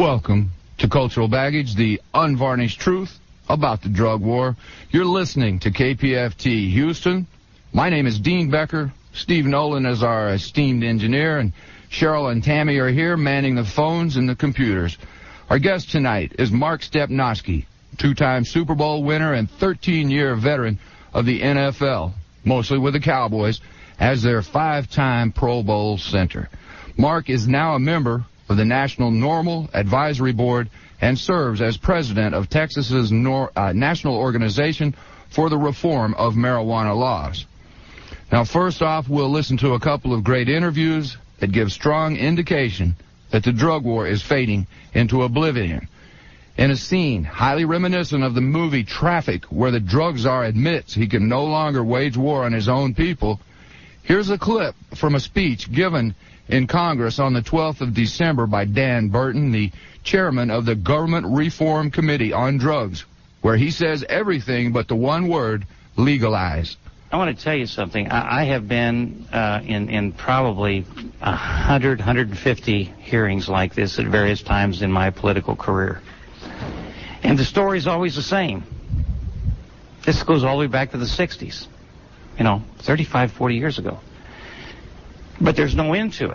Welcome to Cultural Baggage, the unvarnished truth about the drug war. You're listening to KPFT Houston. My name is Dean Becker. Steve Nolan is our esteemed engineer, and Cheryl and Tammy are here manning the phones and the computers. Our guest tonight is Mark Stepnoski, two-time Super Bowl winner and 13-year veteran of the NFL, mostly with the Cowboys, as their 5-time Pro Bowl center. Mark is now a member of the National NORML Advisory Board and serves as president of Texas's National Organization for the Reform of Marijuana Laws. Now, first off, we'll listen to a couple of great interviews that give strong indication that the drug war is fading into oblivion. In a scene highly reminiscent of the movie Traffic, where the drug czar admits he can no longer wage war on his own people, here's a clip from a speech given in Congress on the 12th of December by Dan Burton, the chairman of the Government Reform Committee on Drugs, where he says everything but the one word, legalize. I want to tell you something. I have been in probably 100, 150 hearings like this at various times in my political career. And the story is always the same. This goes all the way back to the 60s, 35, 40 years ago. But there's no end to it.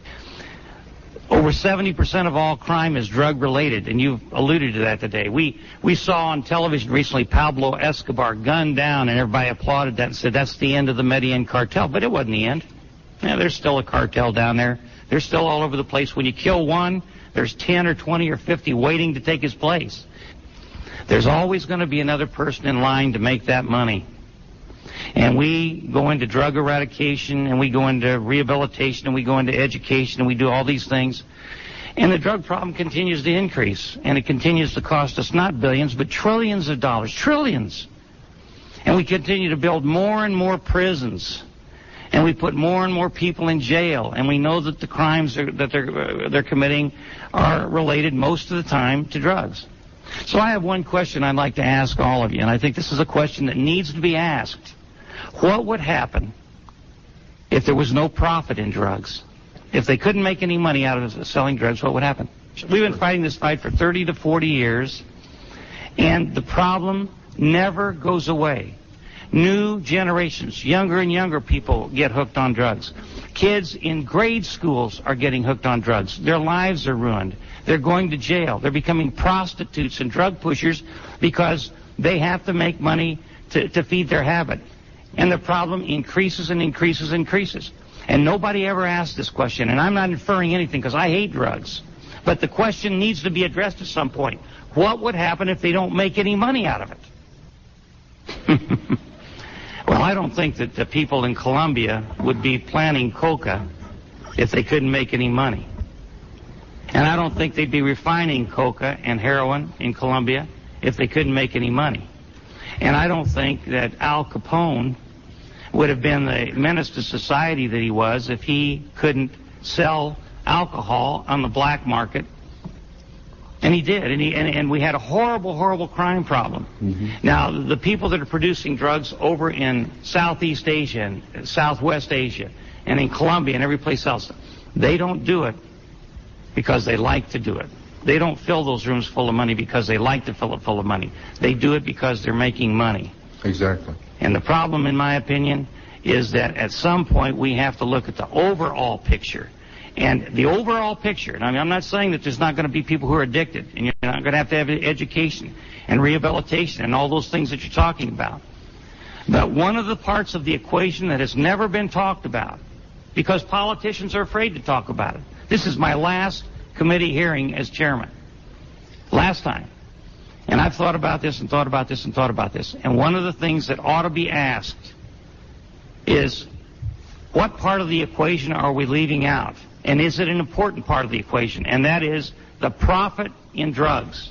Over 70% of all crime is drug-related, and you've alluded to that today. We saw on television recently Pablo Escobar gunned down, and everybody applauded that and said that's the end of the Medellin cartel. But it wasn't the end. Yeah, there's still a cartel down there. They're still all over the place. When you kill one, there's 10 or 20 or 50 waiting to take his place. There's always going to be another person in line to make that money. And we go into drug eradication, and we go into rehabilitation, and we go into education, and we do all these things. And the drug problem continues to increase, and it continues to cost us not billions, but trillions of dollars, trillions. And we continue to build more and more prisons, and we put more and more people in jail, and we know that the crimes that they're committing are related most of the time to drugs. So I have one question I'd like to ask all of you, and I think this is a question that needs to be asked. What would happen if there was no profit in drugs? If they couldn't make any money out of selling drugs, what would happen? We've been fighting this fight for 30 to 40 years, and the problem never goes away. New generations, younger and younger people get hooked on drugs. Kids in grade schools are getting hooked on drugs. Their lives are ruined. They're going to jail. They're becoming prostitutes and drug pushers because they have to make money to feed their habit. And the problem increases and increases and increases. And nobody ever asked this question. And I'm not inferring anything because I hate drugs. But the question needs to be addressed at some point. What would happen if they don't make any money out of it? Well, I don't think that the people in Colombia would be planting coca if they couldn't make any money. And I don't think they'd be refining coca and heroin in Colombia if they couldn't make any money. And I don't think that Al Capone would have been the menace to society that he was if he couldn't sell alcohol on the black market. And he did, and we had a horrible, horrible crime problem. Mm-hmm. Now, the people that are producing drugs over in Southeast Asia and Southwest Asia and in Colombia and every place else, they don't do it because they like to do it. They don't fill those rooms full of money because they like to fill it full of money. They do it because they're making money. Exactly. And the problem, in my opinion, is that at some point we have to look at the overall picture. And the overall picture, and I'm not saying that there's not going to be people who are addicted, and you're not going to have education and rehabilitation and all those things that you're talking about. But one of the parts of the equation that has never been talked about, because politicians are afraid to talk about it. This is my last committee hearing as chairman. Last time. And I've thought about this and thought about this and thought about this. And one of the things that ought to be asked is, what part of the equation are we leaving out? And is it an important part of the equation? And that is the profit in drugs.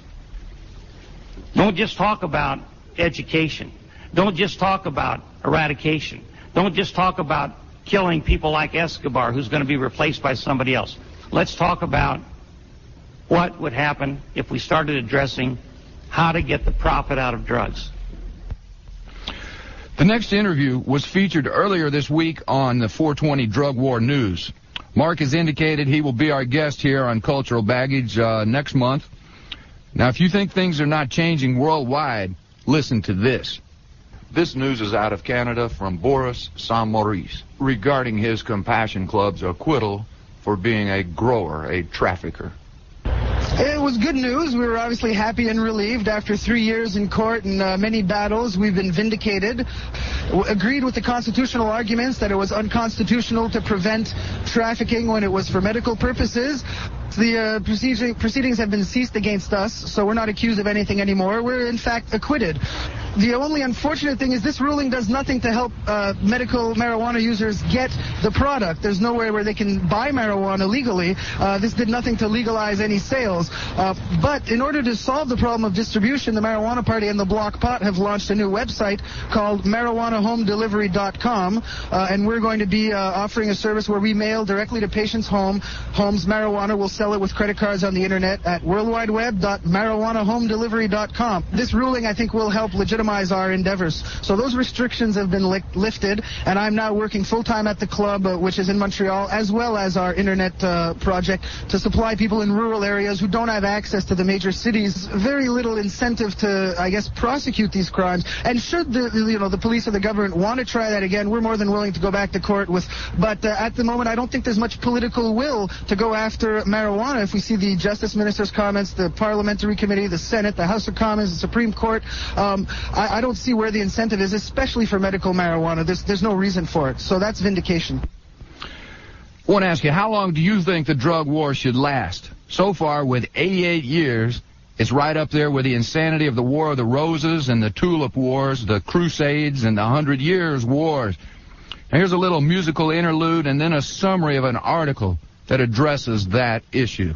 Don't just talk about education. Don't just talk about eradication. Don't just talk about killing people like Escobar, who's going to be replaced by somebody else. Let's talk about what would happen if we started addressing how to get the profit out of drugs. The next interview was featured earlier this week on the 420 Drug War News. Mark has indicated he will be our guest here on Cultural Baggage next month. Now, if you think things are not changing worldwide, listen to this. This news is out of Canada from Boris Saint-Maurice regarding his Compassion Club's acquittal for being a grower, a trafficker. It was good news. We were obviously happy and relieved. After 3 years in court and many battles, we've been vindicated. Agreed with the constitutional arguments that it was unconstitutional to prevent trafficking when it was for medical purposes. The proceedings have been ceased against us, so we're not accused of anything anymore. We're, in fact, acquitted. The only unfortunate thing is this ruling does nothing to help medical marijuana users get the product. There's nowhere where they can buy marijuana legally. This did nothing to legalize any sales. But in order to solve the problem of distribution, the Marijuana Party and the Bloc Pot have launched a new website called marijuanahomedelivery.com, and we're going to be offering a service where we mail directly to patients' homes marijuana. We'll sell it with credit cards on the internet at worldwideweb.marijuanahomedelivery.com. This ruling, I think, will help legitimize our endeavors. So those restrictions have been lifted, and I'm now working full-time at the club, which is in Montreal, as well as our internet project to supply people in rural areas who don't have access to the major cities. Very little incentive to, I guess, prosecute these crimes. And should the police or the government want to try that again, we're more than willing to go back to court with. But at the moment, I don't think there's much political will to go after marijuana. If we see the Justice Minister's comments, the Parliamentary Committee, the Senate, the House of Commons, the Supreme Court, I don't see where the incentive is, especially for medical marijuana. There's no reason for it. So that's vindication. I want to ask you, how long do you think the drug war should last? So far, with 88 years, it's right up there with the insanity of the War of the Roses and the Tulip Wars, the Crusades, and the 100 Years' Wars. Now, here's a little musical interlude and then a summary of an article that addresses that issue.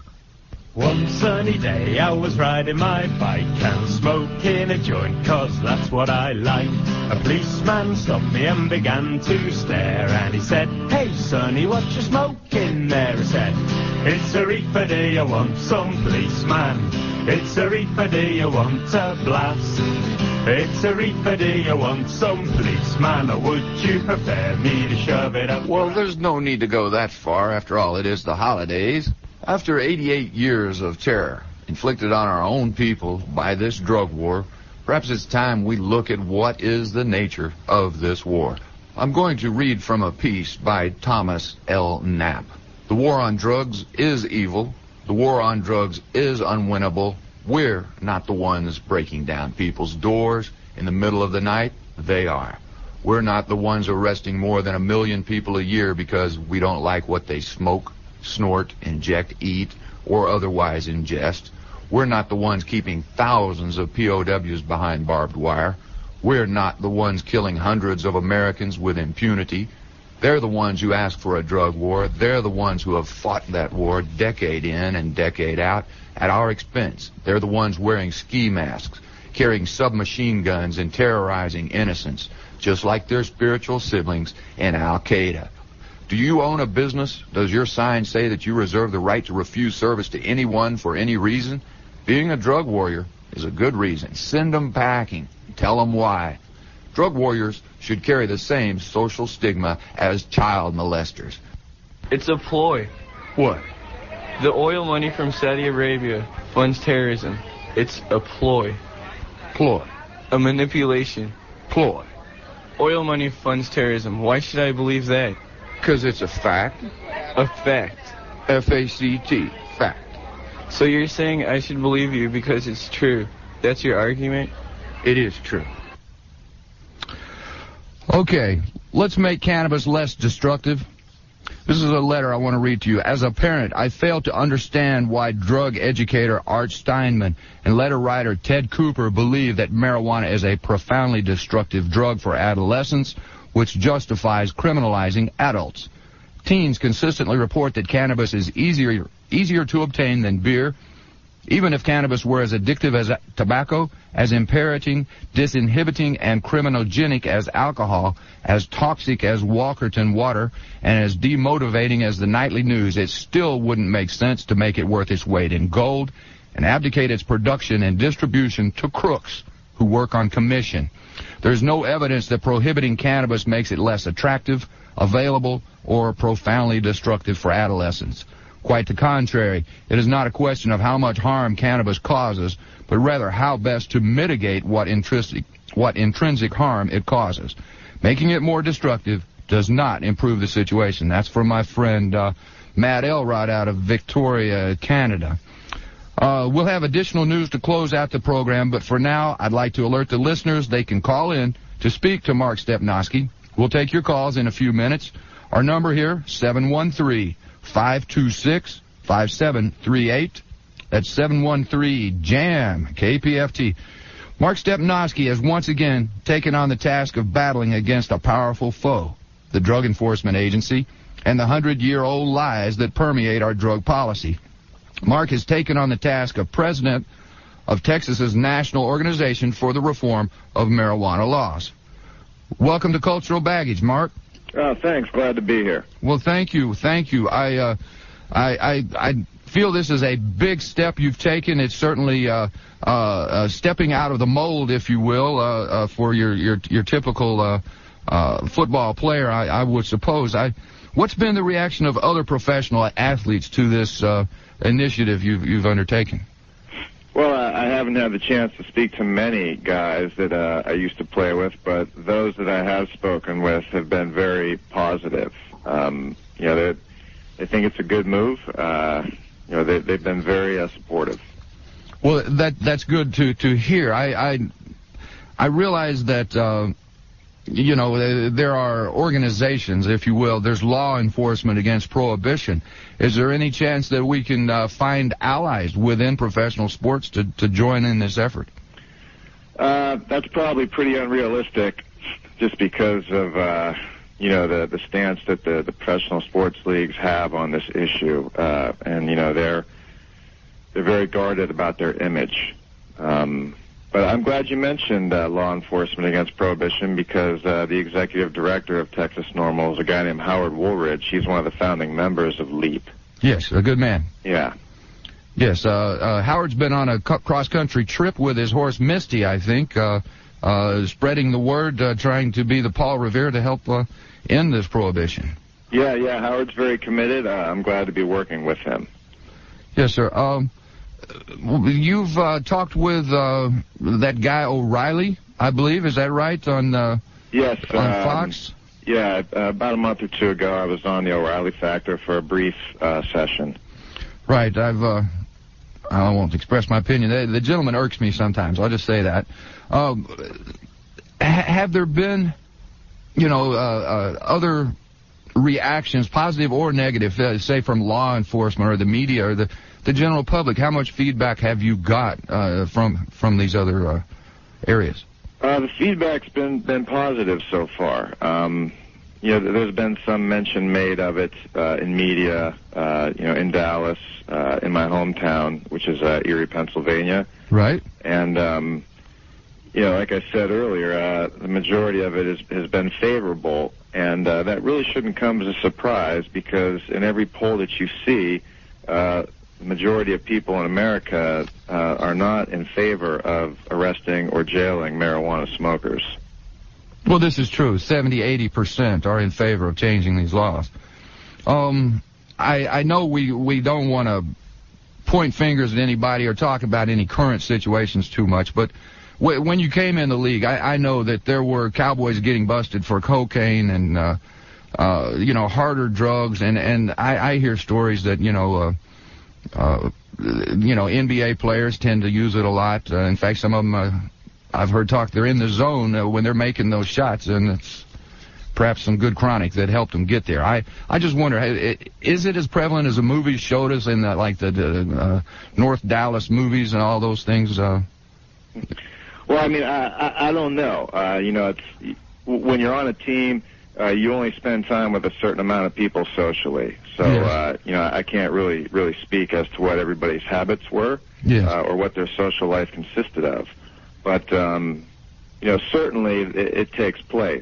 One sunny day I was riding my bike and smoking a joint, 'cause that's what I like. A policeman stopped me and began to stare, and he said, "Hey sonny, what you smoking there?" I said, "It's a reefer, do you want some, policeman? It's a reefer, do you want a blast? It's a reefer, do you want some, policeman? Or would you prefer me to shove it up?" Well, there's no need to go that far. After all, it is the holidays. After 88 years of terror inflicted on our own people by this drug war, perhaps it's time we look at what is the nature of this war. I'm going to read from a piece by Thomas L. Knapp. The war on drugs is evil. The war on drugs is unwinnable. We're not the ones breaking down people's doors in the middle of the night. They are. We're not the ones arresting more than 1 million people a year because we don't like what they smoke, snort, inject, eat, or otherwise ingest. We're not the ones keeping thousands of POWs behind barbed wire. We're not the ones killing hundreds of Americans with impunity. They're the ones who ask for a drug war. They're the ones who have fought that war decade in and decade out at our expense. They're the ones wearing ski masks, carrying submachine guns, and terrorizing innocents, just like their spiritual siblings in Al-Qaeda. Do you own a business? Does your sign say that you reserve the right to refuse service to anyone for any reason? Being a drug warrior is a good reason. Send them packing. Tell them why. Drug warriors should carry the same social stigma as child molesters. It's a ploy. What? The oil money from Saudi Arabia funds terrorism. It's a ploy. Ploy. A manipulation. Ploy. Oil money funds terrorism. Why should I believe that? Because it's a fact. A fact. F-A-C-T. Fact. So you're saying I should believe you because it's true. That's your argument? It is true. Okay, let's make cannabis less destructive. This is a letter I want to read to you. As a parent, I failed to understand why drug educator Art Steinman and letter writer Ted Cooper believe that marijuana is a profoundly destructive drug for adolescents, which justifies criminalizing adults. Teens consistently report that cannabis is easier to obtain than beer, even if cannabis were as addictive as tobacco, as impairing, disinhibiting, and criminogenic as alcohol, as toxic as Walkerton water, and as demotivating as the nightly news, it still wouldn't make sense to make it worth its weight in gold and abdicate its production and distribution to crooks who work on commission. There's no evidence that prohibiting cannabis makes it less attractive, available, or profoundly destructive for adolescents. Quite the contrary, it is not a question of how much harm cannabis causes, but rather how best to mitigate what intrinsic harm it causes. Making it more destructive does not improve the situation. That's from my friend Matt Elrod out of Victoria, Canada. We'll have additional news to close out the program, but for now, I'd like to alert the listeners they can call in to speak to Mark Stepnoski. We'll take your calls in a few minutes. Our number here, 713-526-5738. That's 713-JAM, KPFT. Mark Stepnoski has once again taken on the task of battling against a powerful foe, the Drug Enforcement Agency, and the 100-year-old lies that permeate our drug policy. Mark has taken on the task of president of Texas's National Organization for the Reform of Marijuana Laws. Welcome to Cultural Baggage, Mark. Thanks. Glad to be here. Well, thank you. I feel this is a big step you've taken. It's certainly stepping out of the mold, if you will, for your typical football player, I would suppose. What's been the reaction of other professional athletes to this initiative you've undertaken? Well, I haven't had the chance to speak to many guys that I used to play with, but those that I have spoken with have been very positive. They think it's a good move. They've been very supportive. Well, that's good to hear. I realize that there are organizations, if you will. There's law enforcement against prohibition. Is there any chance that we can find allies within professional sports to join in this effort? That's probably pretty unrealistic, just because of the stance that the professional sports leagues have on this issue, and they're very guarded about their image. But I'm glad you mentioned law enforcement against prohibition, because the executive director of Texas NORML is a guy named Howard Woolridge. He's one of the founding members of LEAP. Yes, a good man. Yeah. Yes, Howard's been on a cross-country trip with his horse Misty, I think, spreading the word, trying to be the Paul Revere to help end this prohibition. Yeah, Howard's very committed. I'm glad to be working with him. Yes, sir. You've talked with that guy O'Reilly, I believe. Is that right? Yes. On Fox? Yeah, about a month or two ago, I was on the O'Reilly Factor for a brief session. Right. I won't express my opinion. The gentleman irks me sometimes. I'll just say that. Have there been, other reactions, positive or negative, say from law enforcement or the media or the general public? How much feedback have you got from these other areas? The feedback's been positive so far. There's been some mention made of it in media, in Dallas, in my hometown, which is Erie, Pennsylvania. Right. And like I said earlier, the majority of it has been favorable, and that really shouldn't come as a surprise, because in every poll that you see, the majority of people in America are not in favor of arresting or jailing marijuana smokers. Well, this is true. 70-80% are in favor of changing these laws. I know we don't want to point fingers at anybody or talk about any current situations too much, but when you came in the league, I know that there were cowboys getting busted for cocaine and harder drugs, and I hear stories that NBA players tend to use it a lot. In fact, some of them I've heard talk they're in the zone when they're making those shots, and it's perhaps some good chronic that helped them get there. I just wonder, is it as prevalent as the movies showed us in the North Dallas movies and all those things? Well, I mean, I don't know. It's when you're on a team, you only spend time with a certain amount of people socially. So, yes. I can't really speak as to what everybody's habits were, yes. Or what their social life consisted of. But, certainly it takes place.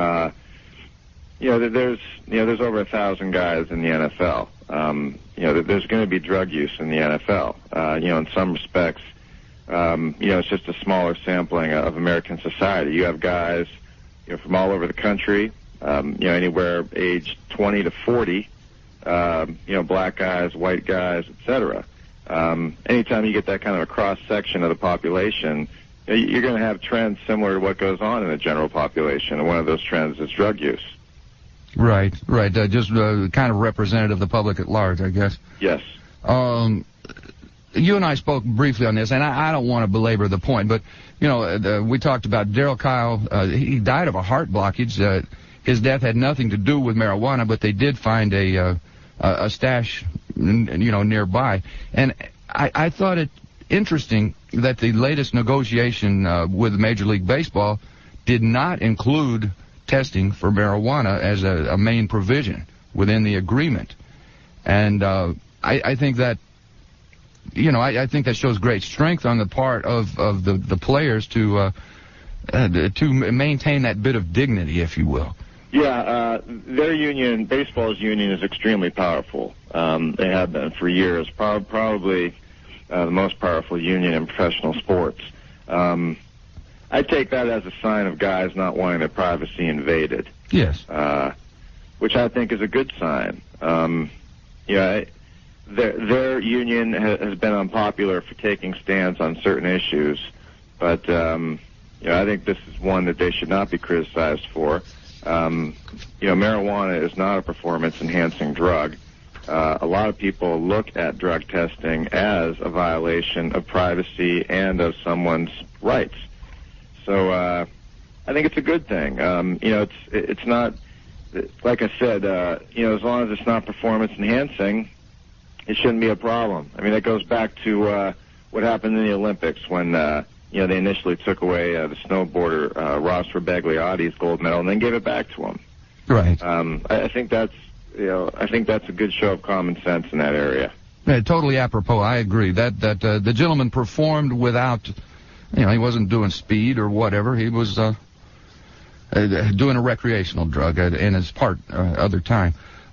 There's over 1,000 guys in the NFL. There's going to be drug use in the NFL. In some respects, It's just a smaller sampling of American society. You have guys, from all over the country, anywhere aged 20 to 40, black guys, white guys, etc. Anytime you get that kind of a cross-section of the population, you're going to have trends similar to what goes on in the general population, and one of those trends is drug use. Right. Just kind of representative of the public at large, I guess. Yes. You and I spoke briefly on this, and I don't want to belabor the point, but, we talked about Darryl Kyle. He died of a heart blockage. His death had nothing to do with marijuana, but they did find a stash, nearby. And I thought it interesting that the latest negotiation with Major League Baseball did not include testing for marijuana as a main provision within the agreement. And I think that, I think that shows great strength on the part of the players to maintain that bit of dignity, if you will. Yeah, their union, baseball's union, is extremely powerful. They have been for years, probably the most powerful union in professional sports. I take that as a sign of guys not wanting their privacy invaded. Yes. Which I think is a good sign. Their union has been unpopular for taking stands on certain issues, but I think this is one that they should not be criticized for. Marijuana is not a performance-enhancing drug. A lot of people look at drug testing as a violation of privacy and of someone's rights. So I think it's a good thing. It's not, like I said, as long as it's not performance-enhancing, it shouldn't be a problem. I mean, it goes back to what happened in the Olympics when they initially took away the snowboarder Ross Rebegliati's gold medal and then gave it back to him. Right. I think that's a good show of common sense in that area. Yeah, totally apropos. I agree that the gentleman performed without, he wasn't doing speed or whatever. He was doing a recreational drug in his other time.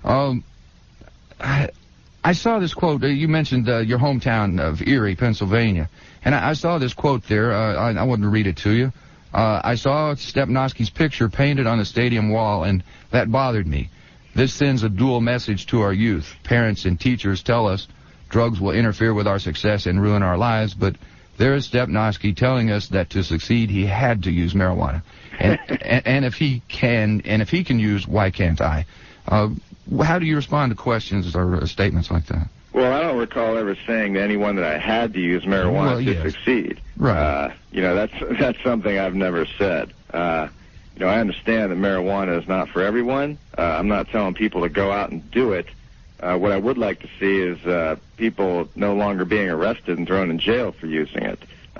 I saw this quote. You mentioned your hometown of Erie, Pennsylvania. And I saw this quote there. I wanted to read it to you. I saw Stepnoski's picture painted on the stadium wall, and that bothered me. This sends a dual message to our youth. Parents and teachers tell us drugs will interfere with our success and ruin our lives, but there is Stepnoski telling us that to succeed, he had to use marijuana. And if he can use, why can't I? How do you respond to questions or statements like that? Well, I don't recall ever saying to anyone that I had to use marijuana to succeed. Right. That's something I've never said. I understand that marijuana is not for everyone. I'm not telling people to go out and do it. What I would like to see is people no longer being arrested and thrown in jail for using it.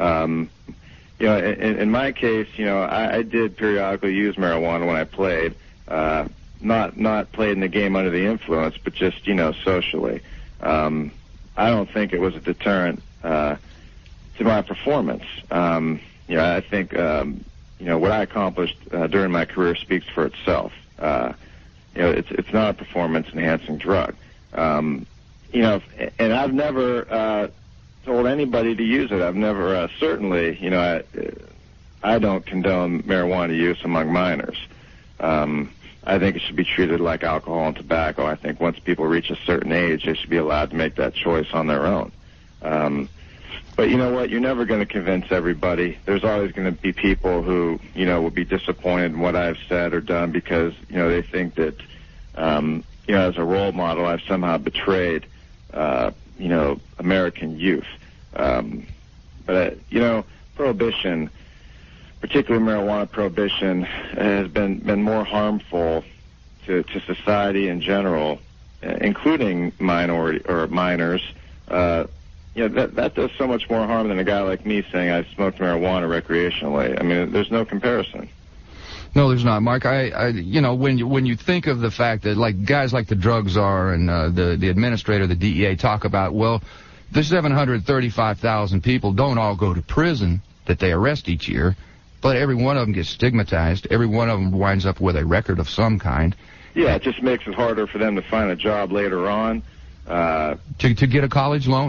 In my case, I did periodically use marijuana when I played. Not played in the game under the influence, but just, socially. I don't think it was a deterrent to my performance. I think, what I accomplished during my career speaks for itself. It's not a performance-enhancing drug. And I've never told anybody to use it. I've never, certainly, I don't condone marijuana use among minors. I think it should be treated like alcohol and tobacco. I think once people reach a certain age, they should be allowed to make that choice on their own. But you know what? You're never going to convince everybody. There's always going to be people who, will be disappointed in what I've said or done because, they think that, as a role model, I've somehow betrayed, American youth. But prohibition, particularly marijuana prohibition, has been more harmful to society in general, including minors. That does so much more harm than a guy like me saying I smoked marijuana recreationally. I mean, there's no comparison. No, there's not, Mark. When you think of the fact that guys like the drug czar and the administrator of the DEA talk about, well, the 735,000 people don't all go to prison that they arrest each year. But every one of them gets stigmatized. Every one of them winds up with a record of some kind. Yeah, it just makes it harder for them to find a job later on. To get a college loan.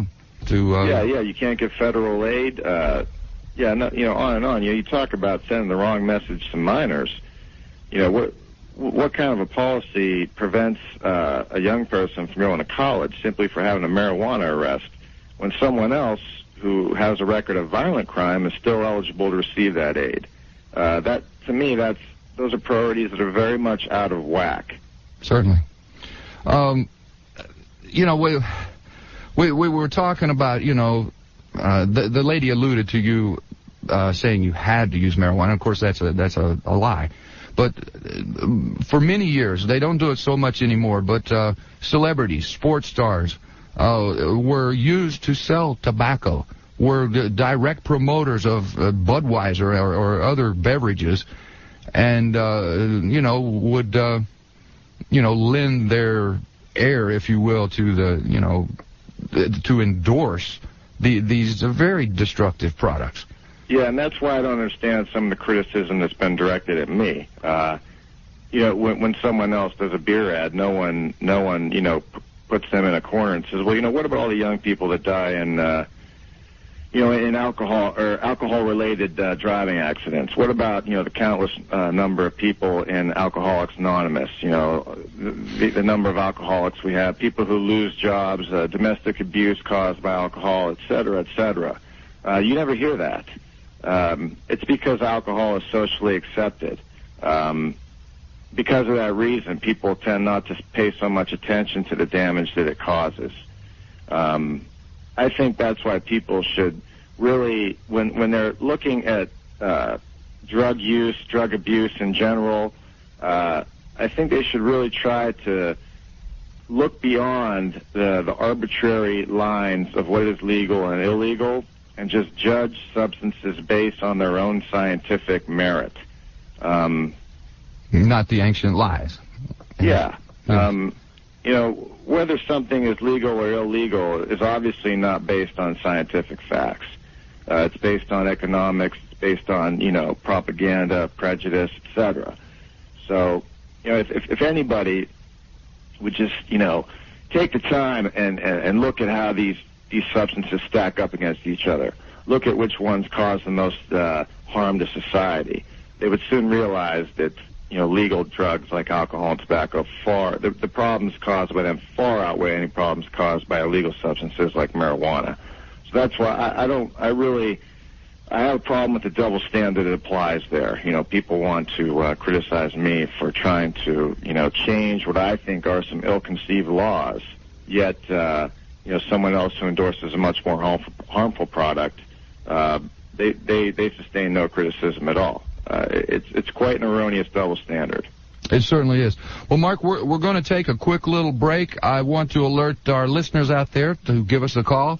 to... Yeah, you can't get federal aid. On and on. You talk about sending the wrong message to minors. What kind of a policy prevents a young person from going to college simply for having a marijuana arrest when someone else who has a record of violent crime is still eligible to receive that aid? To me, those are priorities that are very much out of whack. Certainly. We were talking about, the lady alluded to you saying you had to use marijuana. Of course, that's a lie. But for many years, they don't do it so much anymore, but celebrities, sports stars, were used to sell tobacco, were direct promoters of Budweiser or other beverages, and, would, lend their air, if you will, to to endorse these very destructive products. Yeah, and that's why I don't understand some of the criticism that's been directed at me. When someone else does a beer ad, no one, puts them in a corner and says, well, what about all the young people that die in alcohol or alcohol-related driving accidents? What about, the countless number of people in Alcoholics Anonymous? The number of alcoholics we have, people who lose jobs, domestic abuse caused by alcohol, et cetera, et cetera. You never hear that. It's because alcohol is socially accepted. Because of that reason, people tend not to pay so much attention to the damage that it causes. I think that's why people should really, when they're looking at drug use, drug abuse in general, I think they should really try to look beyond the arbitrary lines of what is legal and illegal and just judge substances based on their own scientific merit. Not the ancient lies. Yeah. Whether something is legal or illegal is obviously not based on scientific facts. It's based on economics. It's based on, propaganda, prejudice, etc. So, if anybody would just, take the time and look at how these substances stack up against each other, look at which ones cause the most harm to society, they would soon realize that, legal drugs like alcohol and tobacco the problems caused by them far outweigh any problems caused by illegal substances like marijuana. So that's why I have a problem with the double standard that applies there. People want to criticize me for trying to, change what I think are some ill-conceived laws, yet, someone else who endorses a much more harmful product, they sustain no criticism at all. It's quite an erroneous double standard. It certainly is. Well, Mark, we're going to take a quick little break. I want to alert our listeners out there to give us a call,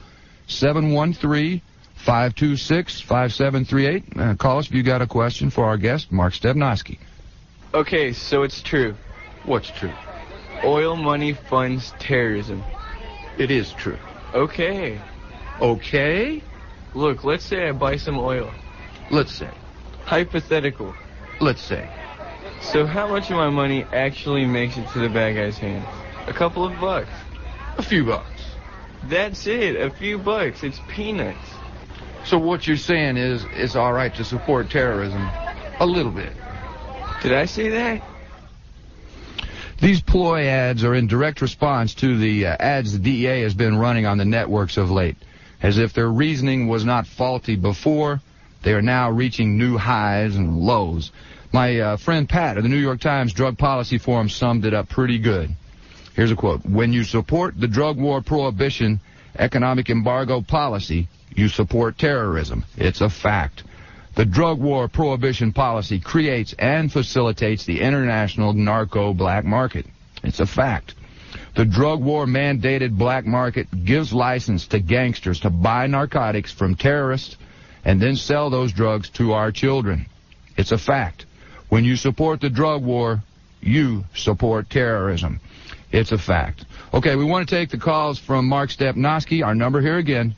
713-526-5738. Call us if you got a question for our guest, Mark Stepnoski. Okay, so it's true. What's true? Oil money funds terrorism. It is true. Okay. Okay? Look, let's say I buy some oil. Let's say. Hypothetical. Let's say. So how much of my money actually makes it to the bad guy's hands? A couple of bucks. A few bucks. That's it, a few bucks. It's peanuts. So what you're saying is it's all right to support terrorism a little bit. Did I say that? These ploy ads are in direct response to the ads the DEA has been running on the networks of late. As if their reasoning was not faulty before, they are now reaching new highs and lows. My friend Pat of the New York Times Drug Policy Forum summed it up pretty good. Here's a quote. When you support the drug war prohibition economic embargo policy, you support terrorism. It's a fact. The drug war prohibition policy creates and facilitates the international narco black market. It's a fact. The drug war mandated black market gives license to gangsters to buy narcotics from terrorists and then sell those drugs to our children. It's a fact. When you support the drug war, you support terrorism. It's a fact. Okay, we want to take the calls from Mark Stepnoski. Our number here again,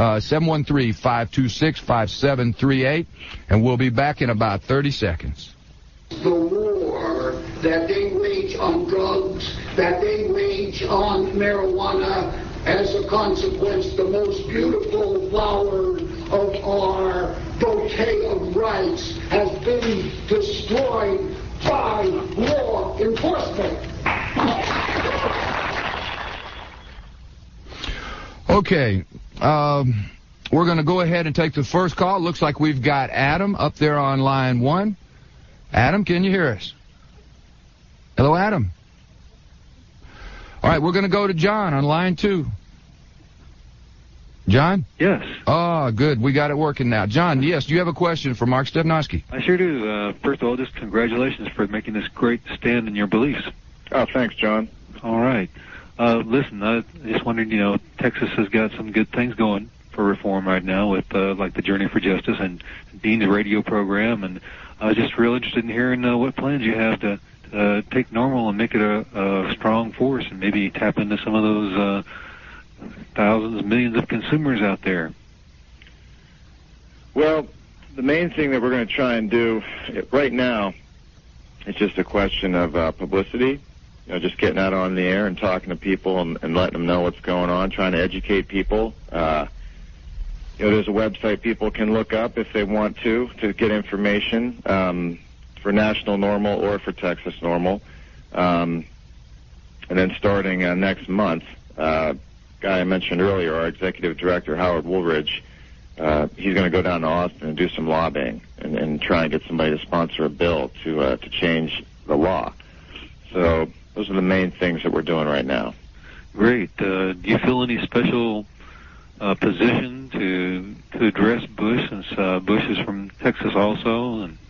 713-526-5738, and we'll be back in about 30 seconds. The war that they wage on drugs, that they wage on marijuana, As a consequence, the most beautiful flower of our bouquet of rights has been destroyed by law enforcement. Okay, we're going to go ahead and take the first call. Looks like we've got Adam up there on line 1. Adam, can you hear us? Hello, Adam. All right, we're going to go to John on line 2. John? Yes. Oh, good. We got it working now. John, yes, do you have a question for Mark Stepnoski? I sure do. First of all, just congratulations for making this great stand in your beliefs. Oh, thanks, John. All right. Listen, I just wondered, Texas has got some good things going for reform right now with, like the Journey for Justice and Dean's radio program, and I was just real interested in hearing what plans you have to take NORML and make it a strong force and maybe tap into some of those thousands, millions of consumers out there. Well, the main thing that we're going to try and do right now is just a question of publicity. Just getting out on the air and talking to people and letting them know what's going on, trying to educate people. There's a website people can look up if they want to get information for National NORML or for Texas NORML. And then starting next month, guy I mentioned earlier, our executive director, Howard Woolridge, he's going to go down to Austin and do some lobbying and try and get somebody to sponsor a bill to change the law. So those are the main things that we're doing right now. Great. Do you feel any special position to address Bush, since Bush is from Texas also, and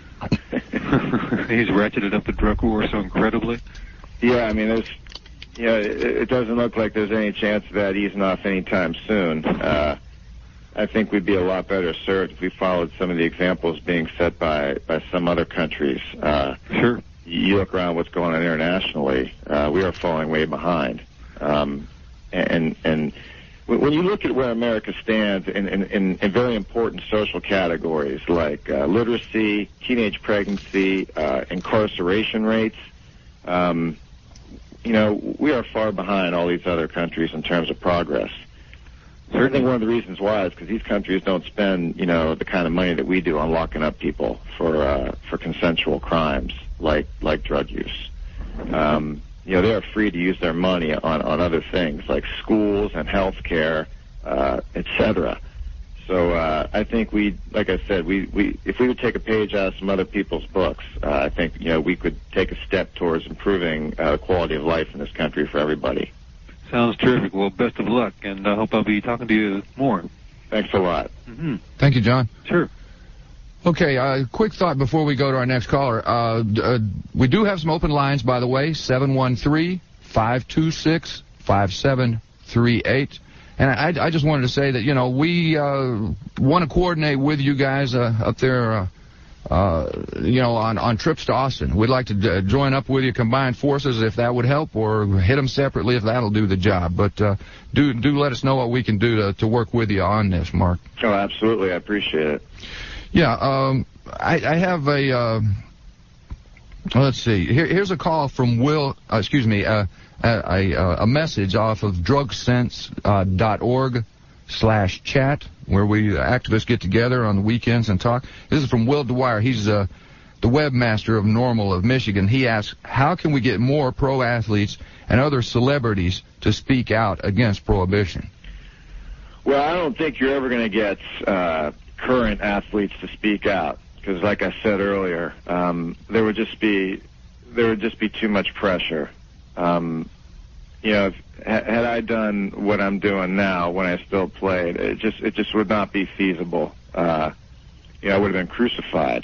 he's ratcheted up the drug war so incredibly? Yeah, I mean, it doesn't look like there's any chance of that easing off anytime soon. I think we'd be a lot better served if we followed some of the examples being set by some other countries. Sure. You look around what's going on internationally, we are falling way behind. And when you look at where America stands in very important social categories like literacy, teenage pregnancy, incarceration rates, we are far behind all these other countries in terms of progress. I think one of the reasons why is because these countries don't spend, the kind of money that we do on locking up people for consensual crimes like drug use. They are free to use their money on other things like schools and health care, etc. So I think like I said, if we would take a page out of some other people's books, I think we could take a step towards improving the quality of life in this country for everybody. Sounds terrific. Well, best of luck, and I hope I'll be talking to you more. Thanks a lot. Mm-hmm. Thank you, John. Sure. Okay, quick thought before we go to our next caller. We do have some open lines, by the way, 713-526-5738. And I just wanted to say that, we want to coordinate with you guys up there, on trips to Austin. We'd like to join up with you, combine forces if that would help, or hit them separately if that'll do the job. But do let us know what we can do to work with you on this, Mark. Oh, absolutely. I appreciate it. Yeah, I have a, let's see, here's a call from Will, a message off of drugsense.org/chat, where we activists get together on the weekends and talk. This is from Will Dwyer. He's the webmaster of NORML of Michigan. He asks, how can we get more pro athletes and other celebrities to speak out against prohibition? Well, I don't think you're ever going to get current athletes to speak out, because like I said earlier, there would just be too much pressure. Had I done what I'm doing now when I still played, it just would not be feasible. I would have been crucified.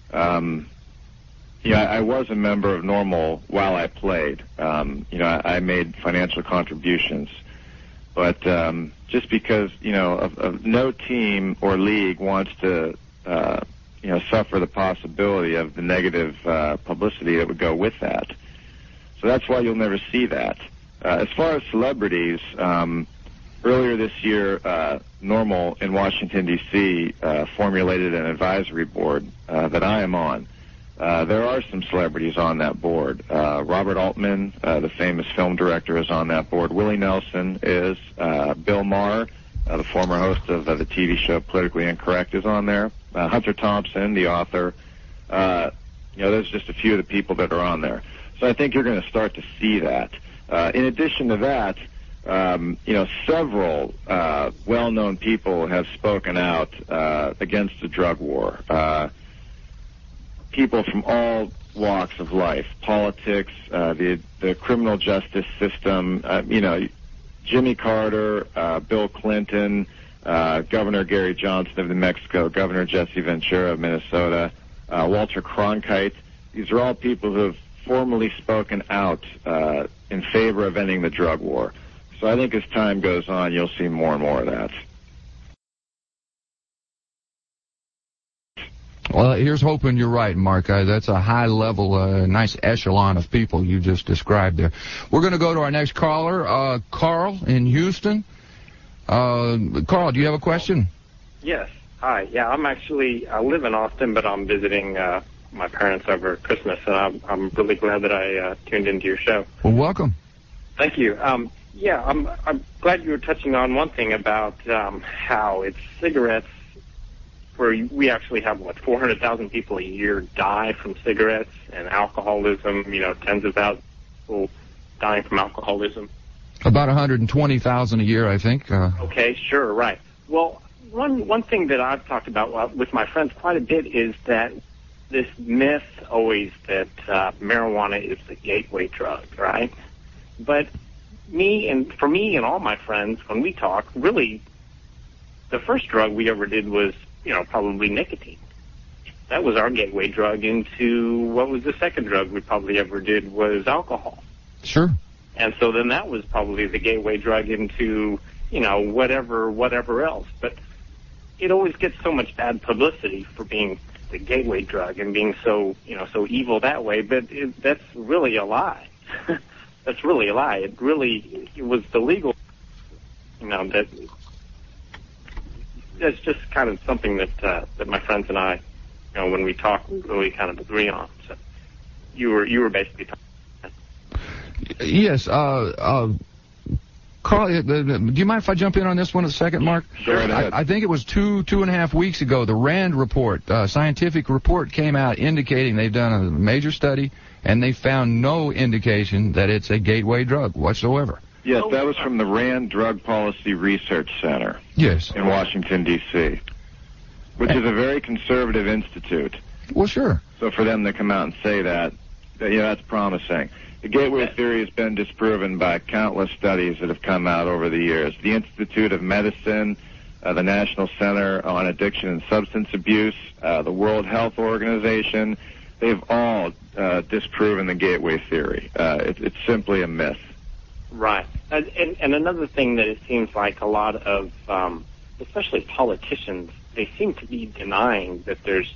I was a member of NORML while I played. I made financial contributions. But just because, no team or league wants to, suffer the possibility of the negative publicity that would go with that. So that's why you'll never see that. As far as celebrities, earlier this year, NORML in Washington, D.C. Formulated an advisory board that I am on. There are some celebrities on that board. Robert Altman, the famous film director, is on that board. Willie Nelson is. Bill Maher, the former host of the TV show Politically Incorrect, is on there. Hunter Thompson, the author. There's just a few of the people that are on there. So I think you're going to start to see that. In addition to that, several well-known people have spoken out against the drug war. People from all walks of life, politics, the criminal justice system, Jimmy Carter, Bill Clinton, Governor Gary Johnson of New Mexico, Governor Jesse Ventura of Minnesota, Walter Cronkite. These are all people who have formally spoken out in favor of ending the drug war. So I think as time goes on, you'll see more and more of that. Well, here's hoping you're right, Mark. That's a high-level, nice echelon of people you just described there. We're going to go to our next caller, Carl in Houston. Carl, do you have a question? Yes. Hi. Yeah, I live in Austin, but I'm visiting my parents over Christmas, and I'm really glad that I tuned into your show. Well, welcome. Thank you. I'm glad you were touching on one thing about how it's cigarettes, where we actually have, 400,000 people a year die from cigarettes, and alcoholism, tens of thousands of people dying from alcoholism. About 120,000 a year, I think. Okay, sure, right. Well, one thing that I've talked about with my friends quite a bit is that this myth always that marijuana is the gateway drug, right? But for me and all my friends, when we talk, really, the first drug we ever did was, probably nicotine. That was our gateway drug into what was the second drug we probably ever did was alcohol. Sure. And so then that was probably the gateway drug into, whatever else. But it always gets so much bad publicity for being the gateway drug and being so evil that way. But that's really a lie. That's really a lie. It was the legal, that's just kind of something that my friends and I, when we talk, we really kind of agree on. So you were basically talking. Yes, Carl, do you mind if I jump in on this one a second, Mark? Sure. I think it was two and a half weeks ago, the RAND report, scientific report came out indicating they've done a major study, and they found no indication that it's a gateway drug whatsoever. Yes, that was from the RAND Drug Policy Research Center. Yes. In Washington, D.C., which is a very conservative institute. Well, sure. So for them to come out and say that that's promising. The gateway theory has been disproven by countless studies that have come out over the years. The Institute of Medicine, the National Center on Addiction and Substance Abuse, the World Health Organization, they've all disproven the gateway theory. It's simply a myth. Right. And another thing that it seems like a lot of, especially politicians, they seem to be denying that there's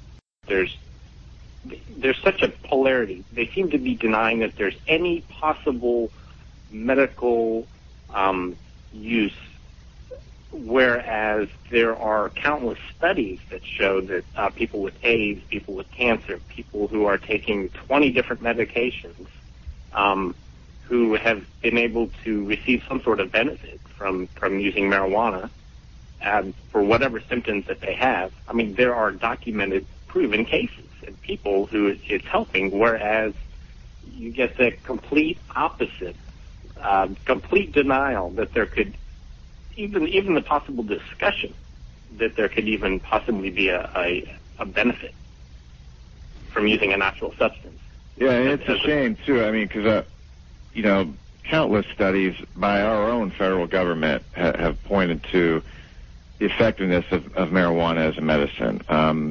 such a polarity. They seem to be denying that there's any possible medical use, whereas there are countless studies that show that people with AIDS, people with cancer, people who are taking 20 different medications, who have been able to receive some sort of benefit from using marijuana for whatever symptoms that they have. I mean, there are documented, proven cases and people who it's helping, whereas you get the complete opposite, complete denial that there could, even the possible discussion that there could even possibly be a benefit from using a natural substance. Yeah, and it's a shame, too. I mean, because countless studies by our own federal government have pointed to the effectiveness of marijuana as a medicine.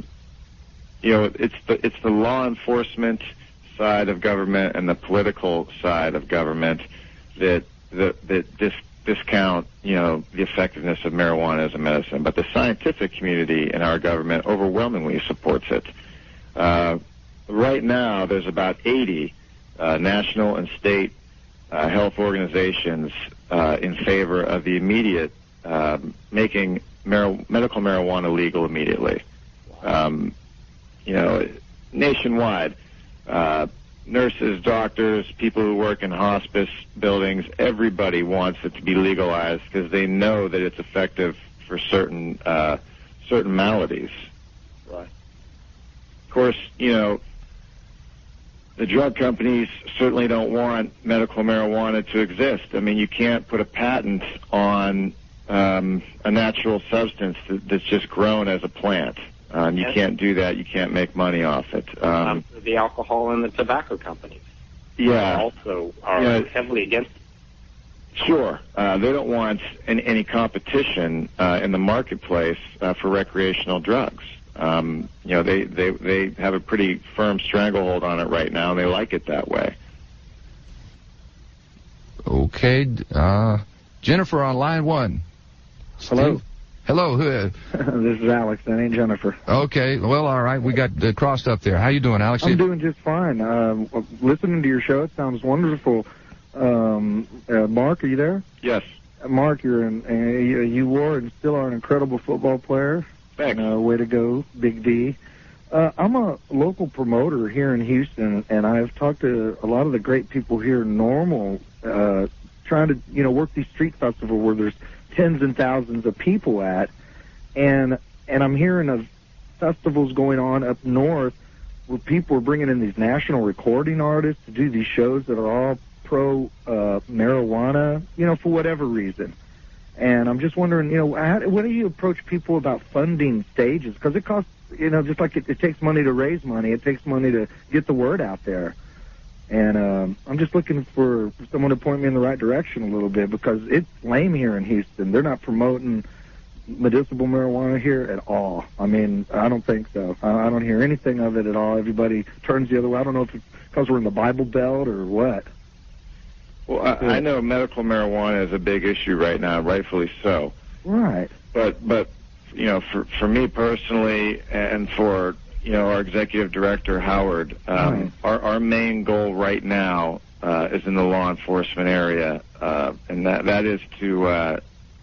It's the law enforcement side of government and the political side of government that discount, the effectiveness of marijuana as a medicine. But the scientific community in our government overwhelmingly supports it. Right now, there's about 80 national and state health organizations in favor of the immediate medical marijuana legal immediately. nationwide. Nurses, doctors, people who work in hospice buildings, everybody wants it to be legalized because they know that it's effective for certain maladies. Right. Of course, you know, the drug companies certainly don't want medical marijuana to exist. I mean, you can't put a patent on a natural substance that's just grown as a plant. You can't do that. You can't make money off it. The alcohol and the tobacco companies also are heavily against it. Sure. They don't want any competition in the marketplace for recreational drugs. You know, they have a pretty firm stranglehold on it right now, and they like it that way. Okay. Jennifer on line 1. Hello. Steve? Hello. This is Alex. That ain't Jennifer. Okay. Well, all right. We got crossed up there. How you doing, Alex? I'm doing just fine. Listening to your show, it sounds wonderful. Mark, are you there? Yes. Mark, you were and still are an incredible football player. Thanks. Way to go, Big D. I'm a local promoter here in Houston, and I've talked to a lot of the great people here in Normal, trying to, work these street festivals where there's tens and thousands of people at, and I'm hearing of festivals going on up north where people are bringing in these national recording artists to do these shows that are all pro marijuana, for whatever reason. And I'm just wondering, how do you approach people about funding stages? Because it costs, just like it takes money to raise money, it takes money to get the word out there. And I'm just looking for someone to point me in the right direction a little bit, because it's lame here in Houston. They're not promoting medicinal marijuana here at all. I mean, I don't think so. I don't hear anything of it at all. Everybody turns the other way. I don't know if it's because we're in the Bible Belt or what. Well, I know medical marijuana is a big issue right now, rightfully so. Right. But for me personally, and for our executive director Howard, our main goal right now is in the law enforcement area, and that is to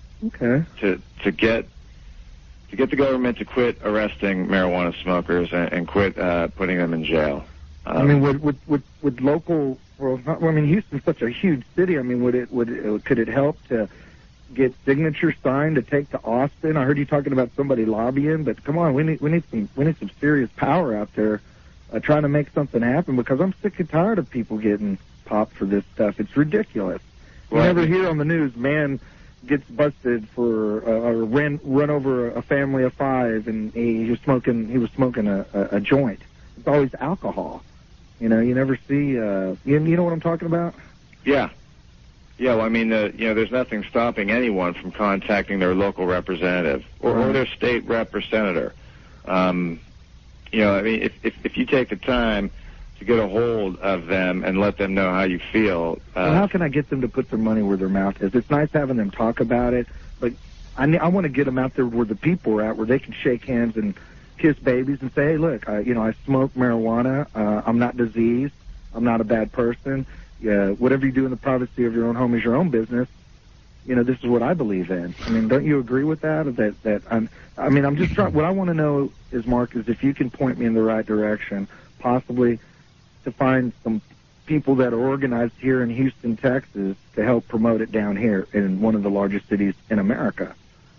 get the government to quit arresting marijuana smokers and quit putting them in jail. I mean, would local? Well, Houston's such a huge city. I mean, could it help to get signatures signed to take to Austin? I heard you talking about somebody lobbying, but come on, we need some serious power out there trying to make something happen, because I'm sick and tired of people getting popped for this stuff. It's ridiculous. You never hear on the news, man gets busted for or run over a family of 5, and he was smoking a joint. It's always alcohol. You never see. You know what I'm talking about? Yeah. Yeah, well, I mean, there's nothing stopping anyone from contacting their local representative or their state rep or senator. I mean, if you take the time to get a hold of them and let them know how you feel. Well, how can I get them to put their money where their mouth is? It's nice having them talk about it, but I want to get them out there where the people are at, where they can shake hands and kiss babies and say, hey, look, I smoke marijuana. I'm not diseased. I'm not a bad person. Whatever you do in the privacy of your own home is your own business. This is what I believe in. I mean, don't you agree with that? I'm just trying. What I want to know is, Mark, is if you can point me in the right direction, possibly to find some people that are organized here in Houston, Texas, to help promote it down here in one of the largest cities in America.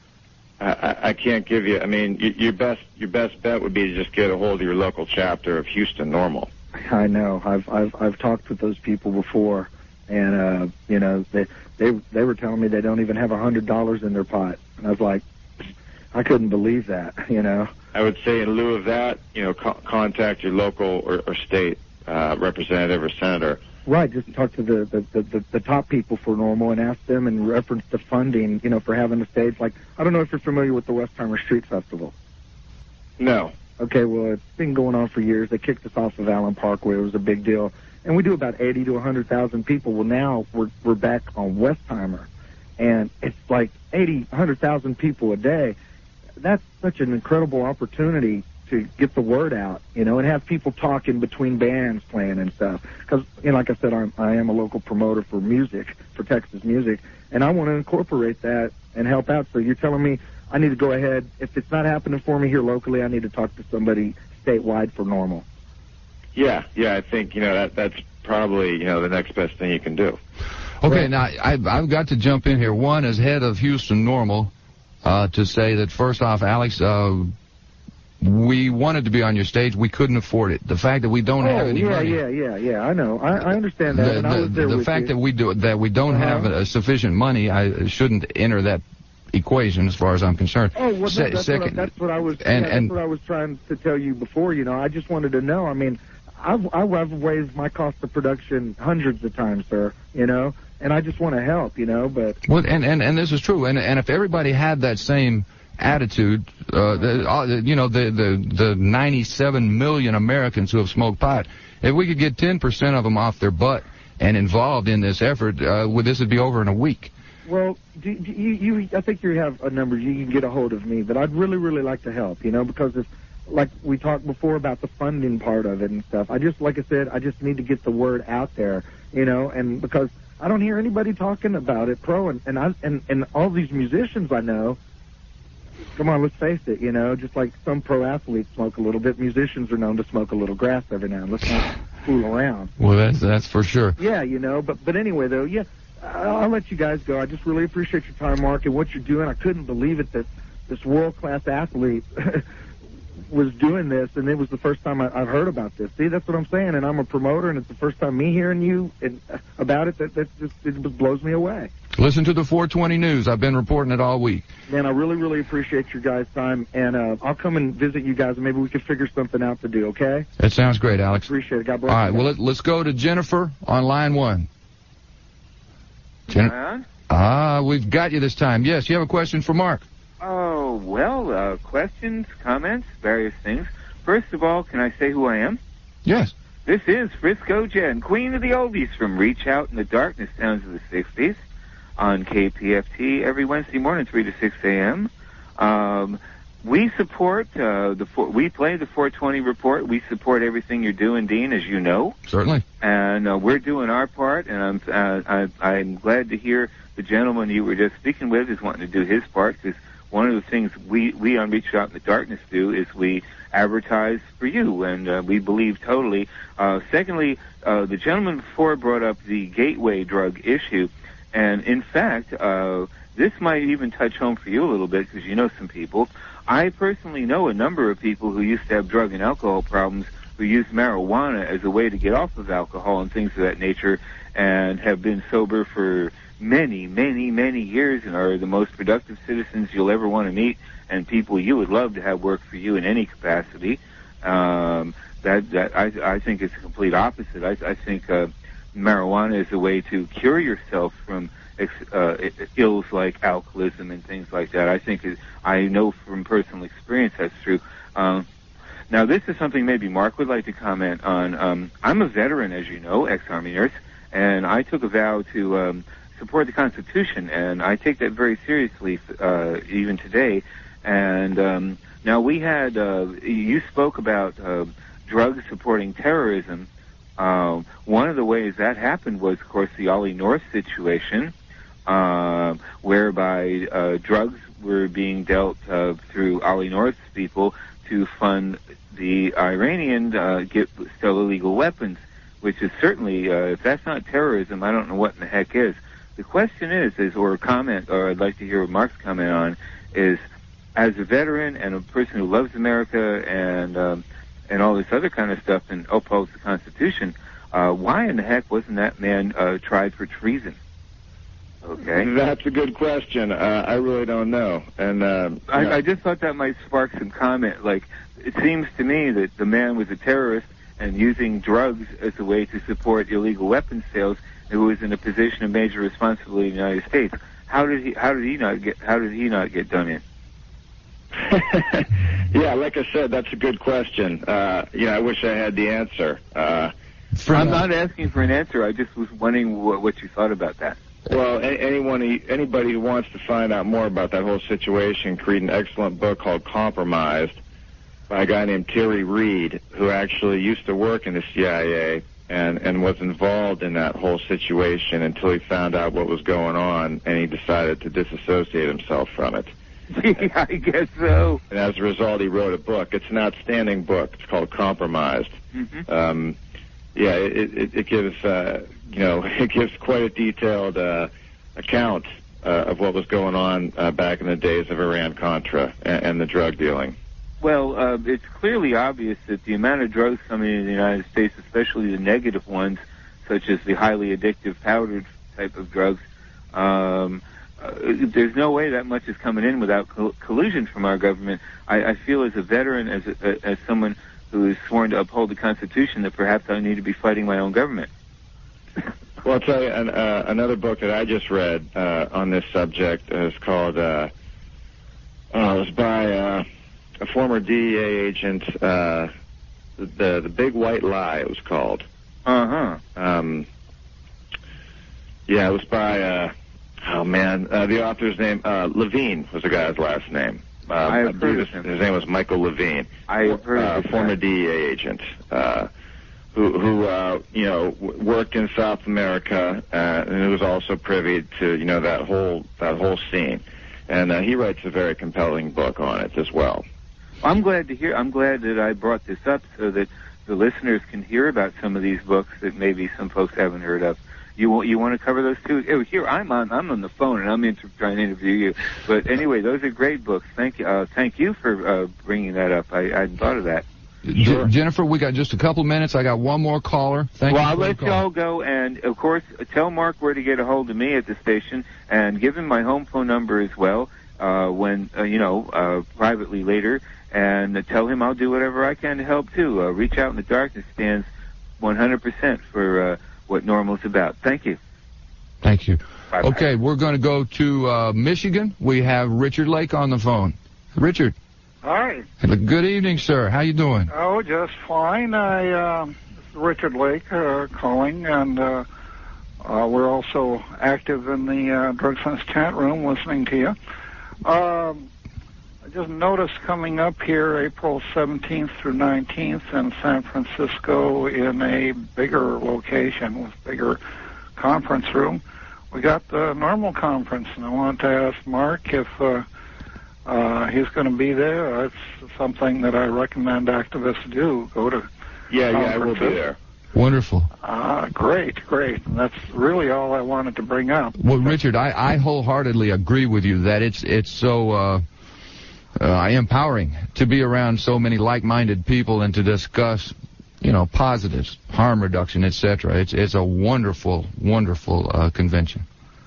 I can't give you. I mean, your best bet would be to just get a hold of your local chapter of Houston Normal. I know. I've talked with those people before, and they were telling me they don't even have $100 in their pot, and I was like, I couldn't believe that. I would say in lieu of that, contact your local or state representative or senator. Right, just talk to the top people for Normal and ask them in reference to funding, for having a stage. Like, I don't know if you're familiar with the Westheimer Street Festival. No. Okay, well, it's been going on for years. They kicked us off of Allen Parkway. It was a big deal. And we do about 80 to 100,000 people. Well, now we're back on Westheimer, and it's like 80, 100,000 people a day. That's such an incredible opportunity to get the word out, and have people talking between bands playing and stuff. Because, like I said, I am a local promoter for music, for Texas music, and I want to incorporate that and help out. So you're telling me I need to go ahead. If it's not happening for me here locally, I need to talk to somebody statewide for Normal. Yeah, I think, that's probably, the next best thing you can do. Okay, now, I've got to jump in here. One, as head of Houston Normal, to say that, first off, Alex, we wanted to be on your stage. We couldn't afford it. The fact that we don't have any money. Yeah, I know. I understand that. The fact that we don't have sufficient money, I shouldn't enter that equation as far as I'm concerned. Oh, well, that's what I was trying to tell you before. I just wanted to know. I mean, I've raised my cost of production hundreds of times, sir. And I just want to help. But and this is true. And if everybody had that same attitude, the 97 million Americans who have smoked pot, if we could get 10% of them off their butt and involved in this effort, this would be over in a week. Well, I think you have a number. You can get a hold of me, but I'd really, really like to help, because it's like we talked before about the funding part of it and stuff. Like I said, I just need to get the word out there, and because I don't hear anybody talking about it, and all these musicians I know. Come on, let's face it, just like some pro athletes smoke a little bit, musicians are known to smoke a little grass every now and then. Let's not fool around. Well, that's for sure. Yeah, but anyway, though, yeah, I'll let you guys go. I just really appreciate your time, Mark, and what you're doing. I couldn't believe it that this world-class athlete was doing this, and it was the first time I've heard about this. See, that's what I'm saying, and I'm a promoter, and it's the first time me hearing you about it. That just blows me away. Listen to the 420 News. I've been reporting it all week. Man, I really, really appreciate your guys' time, and I'll come and visit you guys, and maybe we can figure something out to do, okay? That sounds great, Alex. Appreciate it. God bless you. All right, well, let's go to Jennifer on line 1. We've got you this time. Yes, you have a question for Mark. Oh, well, questions, comments, various things. First of all, can I say who I am? Yes. This is Frisco Jen, Queen of the Oldies from Reach Out in the Darkness Sounds of the 60s on KPFT every Wednesday morning, 3 to 6 a.m. We support we play the 420 Report. We support everything you're doing, Dean, as you know. Certainly. And we're doing our part, and I'm glad to hear the gentleman you were just speaking with is wanting to do his part, because one of the things we on Reach Out in the Darkness do is we advertise for you, and we believe totally. Secondly, the gentleman before brought up the gateway drug issue, and in fact, this might even touch home for you a little bit, because you know some people. I personally know a number of people who used to have drug and alcohol problems who used marijuana as a way to get off of alcohol and things of that nature, and have been sober for many, many, many years, and are the most productive citizens you'll ever want to meet, and people you would love to have work for you in any capacity. I think it's the complete opposite. I think marijuana is a way to cure yourself from ills like alcoholism and things like that. I know from personal experience that's true. Now, this is something maybe Mark would like to comment on. I'm a veteran, as you know, ex-Army nurse, and I took a vow to support the Constitution, and I take that very seriously even today. And now we had, you spoke about drugs supporting terrorism. One of the ways that happened was, of course, the Ollie North situation, whereby drugs were being dealt through Ollie North's people to fund the Iranian still illegal weapons, which is certainly, if that's not terrorism, I don't know what in the heck is. The question is, or a comment, or I'd like to hear what Mark's comment on, is, as a veteran and a person who loves America and all this other kind of stuff and upholds the Constitution, why in the heck wasn't that man tried for treason? Okay. That's a good question. I really don't know. And I just thought that might spark some comment. Like, it seems to me that the man was a terrorist and using drugs as a way to support illegal weapons sales, who was in a position of major responsibility in the United States. How did he not get done in? Yeah, like I said, that's a good question. I wish I had the answer. I'm not asking for an answer. I just was wondering what you thought about that. Well, anybody who wants to find out more about that whole situation can read an excellent book called Compromised by a guy named Terry Reed, who actually used to work in the CIA and was involved in that whole situation until he found out what was going on, and he decided to disassociate himself from it. I guess so. And as a result, he wrote a book. It's an outstanding book. It's called Compromised. Mm-hmm. It gives it gives quite a detailed account of what was going on back in the days of Iran-Contra and the drug dealing. Well, it's clearly obvious that the amount of drugs coming into the United States, especially the negative ones, such as the highly addictive powdered type of drugs, there's no way that much is coming in without collusion from our government. I feel as a veteran, as someone who is sworn to uphold the Constitution, that perhaps I need to be fighting my own government. Well, I'll tell you, another book that I just read on this subject is called, it was by a former DEA agent, The Big White Lie, it was called. Uh-huh. Yeah, it was by, the author's name, Levine was the guy's last name. I have heard of him. His name was Michael Levine. I have heard of him. Former DEA agent, who worked in South America, and who was also privy to, that whole scene. And he writes a very compelling book on it as well. I'm glad that I brought this up so that the listeners can hear about some of these books that maybe some folks haven't heard of. You want to cover those too? Oh, here I'm on the phone and I'm trying to interview you. But anyway, those are great books. Thank you for bringing that up. I hadn't thought of that. Sure. Jennifer, we got just a couple of minutes. I got one more caller. I'll let y'all go, and of course, tell Mark where to get a hold of me at the station, and give him my home phone number as well. Privately later, and tell him I'll do whatever I can to help too. Reach Out in the Darkness stands 100% for what Normal's about. Thank you. Thank you. Bye-bye. Okay, we're going to go to Michigan. We have Richard Lake on the phone. Richard. Hi. Good evening, sir. How you doing? Oh, just fine. This is Richard Lake calling, and we're also active in the Drug Sense chat room listening to you. I just noticed coming up here April 17th through 19th in San Francisco in a bigger location with bigger conference room. We got the Normal conference, and I wanted to ask Mark if he's going to be there. It's something that I recommend activists do, go to Yeah, I will be there. Wonderful. Great. And that's really all I wanted to bring up. Well, Richard, I wholeheartedly agree with you that it's so empowering to be around so many like-minded people and to discuss, positives, harm reduction, etc. It's a wonderful convention.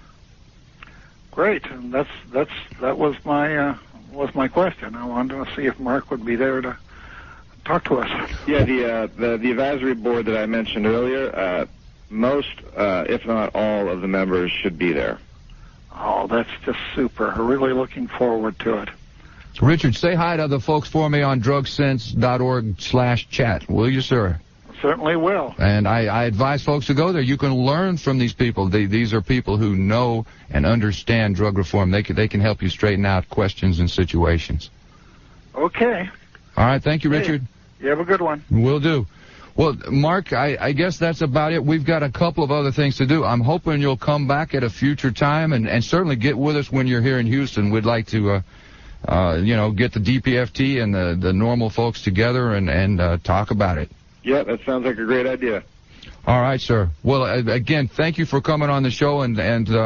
Great, and that was my question. I wanted to see if Mark would be there to talk to us. Yeah, the advisory board that I mentioned earlier, most, if not all, of the members should be there. Oh, that's just super. Really looking forward to it. Richard, say hi to the folks for me on drugsense.org/chat, will you, sir? Certainly will. And I advise folks to go there. You can learn from these people. These are people who know and understand drug reform. They can help you straighten out questions and situations. Okay. All right. Thank you, Richard. You have a good one. Will do. Well, Mark, I guess that's about it. We've got a couple of other things to do. I'm hoping you'll come back at a future time and certainly get with us when you're here in Houston. We'd like to, get the DPFT and the Normal folks together and talk about it. Yeah, that sounds like a great idea. All right, sir. Well, again, thank you for coming on the show, and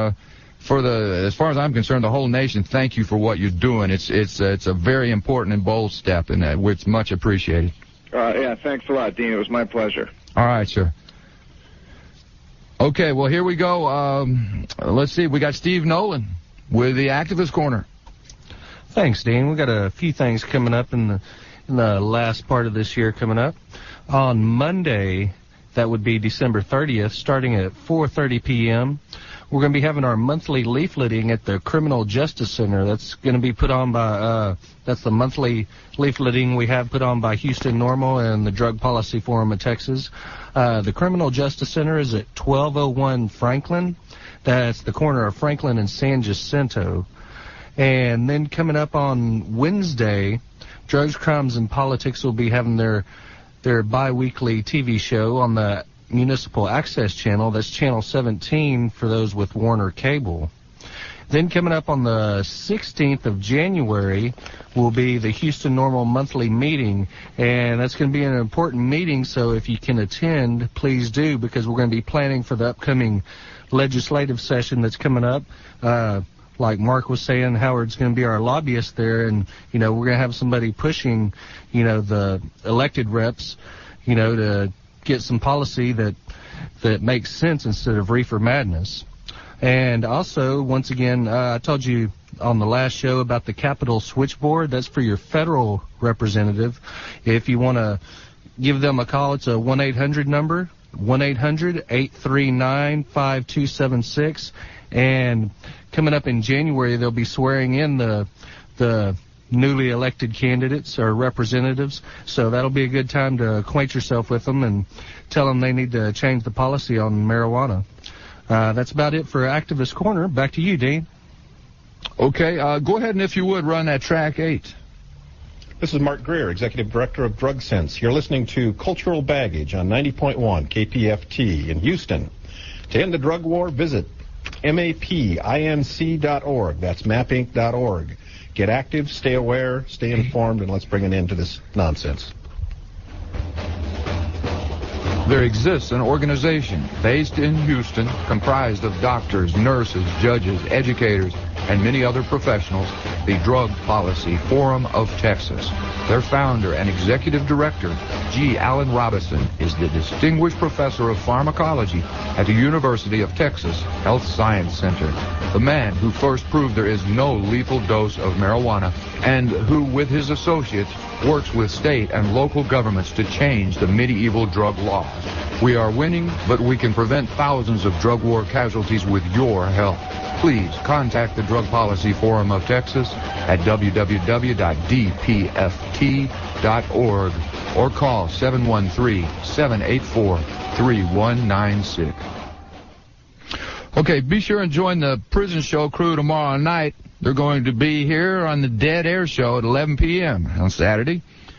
as far as I'm concerned, the whole nation, thank you for what you're doing. It's a very important and bold step, and it's much appreciated. Yeah, thanks a lot, Dean. It was my pleasure. All right, sir. Okay, well, here we go. Let's see. We got Steve Nolan with the Activist Corner. Thanks, Dean. We got a few things coming up in the last part of this year coming up. On Monday, that would be December 30th, starting at 4:30 p.m., we're going to be having our monthly leafleting at the Criminal Justice Center. That's going to be put on by, that's the monthly leafleting we have put on by Houston Normal and the Drug Policy Forum of Texas. The Criminal Justice Center is at 1201 Franklin. That's the corner of Franklin and San Jacinto. And then coming up on Wednesday, Drugs, Crimes, and Politics will be having their bi-weekly TV show on the Municipal Access Channel. That's Channel 17 for those with Warner Cable. Then coming up on the 16th of January will be the Houston Normal Monthly Meeting, and that's going to be an important meeting, so if you can attend, please do, because we're going to be planning for the upcoming legislative session that's coming up. Like Mark was saying, Howard's going to be our lobbyist there, and, we're going to have somebody pushing, the elected reps, to get some policy that makes sense instead of reefer madness. And also, once again, I told you on the last show about the Capitol switchboard. That's for your federal representative. If you want to give them a call, it's a 1-800 number, 1-800-839-5276. And coming up in January, they'll be swearing in the newly elected candidates or representatives. So that'll be a good time to acquaint yourself with them and tell them they need to change the policy on marijuana. That's about it for Activist Corner. Back to you, Dean. Okay, go ahead and, if you would, run that track 8. This is Mark Greer, Executive Director of Drug Sense. You're listening to Cultural Baggage on 90.1 KPFT in Houston. To end the drug war, visit mapinc.org. That's mapinc.org. Get active, stay aware, stay informed, and let's bring an end to this nonsense. There exists an organization based in Houston comprised of doctors, nurses, judges, educators, and many other professionals, the Drug Policy Forum of Texas. Their founder and executive director, G. Allen Robinson, is the distinguished professor of pharmacology at the University of Texas Health Science Center, the man who first proved there is no lethal dose of marijuana and who, with his associates, works with state and local governments to change the medieval drug laws. We are winning, but we can prevent thousands of drug war casualties with your help. Please contact the Drug Policy Forum of Texas at www.dpft.org or call 713-784-3196. Okay, be sure and join the Prison Show crew tomorrow night. They're going to be here on the Dead Air Show at 11 p.m. on Saturday.